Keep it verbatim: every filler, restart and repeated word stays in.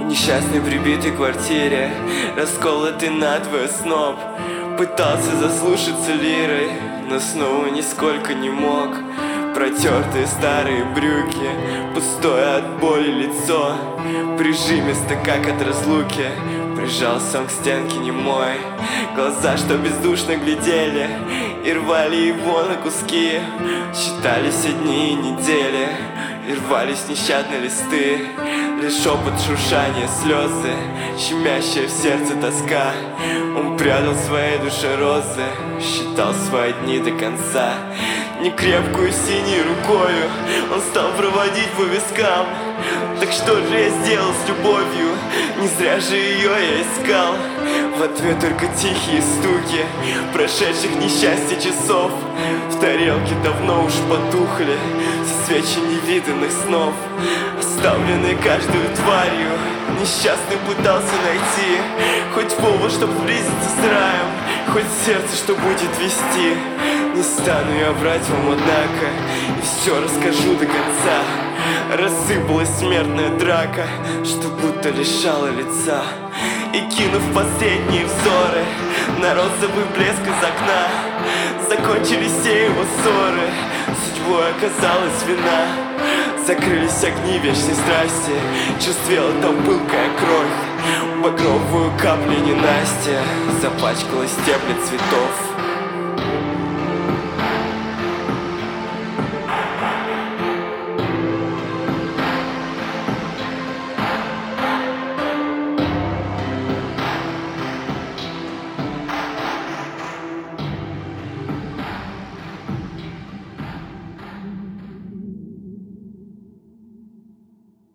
Несчастный прибитый к квартире, расколотый надвое сноб. Пытался заслушаться лирой, но снова нисколько не мог. Протертые старые брюки, пустое от боли лицо, прижимисто, как от разлуки, прижался он к стенке немой. Глаза, что бездушно глядели и рвали его на куски, считались дни и недели, и рвались нещадно листы. Лишь шепот, шуршание, слезы, щемящая в сердце тоска. Он прятал в своей душе розы, считал свои дни до конца. Некрепкую синей рукою он стал проводить по вискам. Так что же я сделал с любовью? Не зря же ее я искал. В ответ только тихие стуки прошедших несчастья часов. В тарелке давно уж потухли все свечи невиданных снов. Оставленный каждую тварью, несчастный пытался найти хоть повод, чтоб сблизиться с раем, хоть сердце, что будет вести. Не стану я врать вам, однако, и все расскажу до конца. Рассыпалась смертная драка, что будто лишала лица. И кинув последние взоры на розовый блеск из окна, закончились все его ссоры, судьбой оказалась вина. Закрылись огни вечной страсти, чувствела там пылкая кровь. Багровую капли ненастья запачкала стебли цветов.